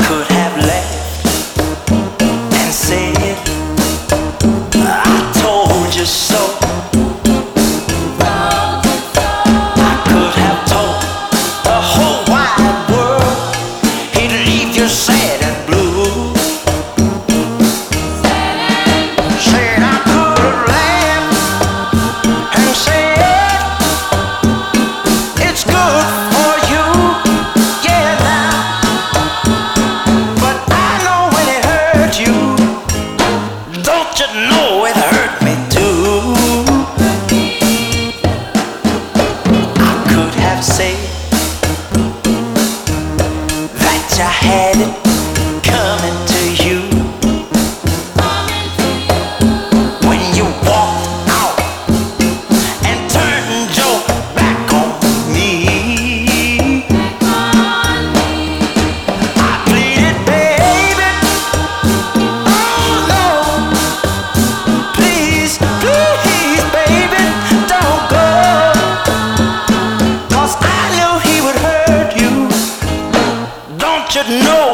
could have laughed and said, I told you so. I could have told the whole wide world he'd leave you sad and blue. Said I could have laughed and said, it's good for you, yeah now. But I know when it hurt you, don't you know it hurt me too. I could have said that you had it coming to you when you walked out and turned your back on me. I pleaded, baby, oh no, please, please, baby, don't go, 'cause I knew he would hurt you. Don't you know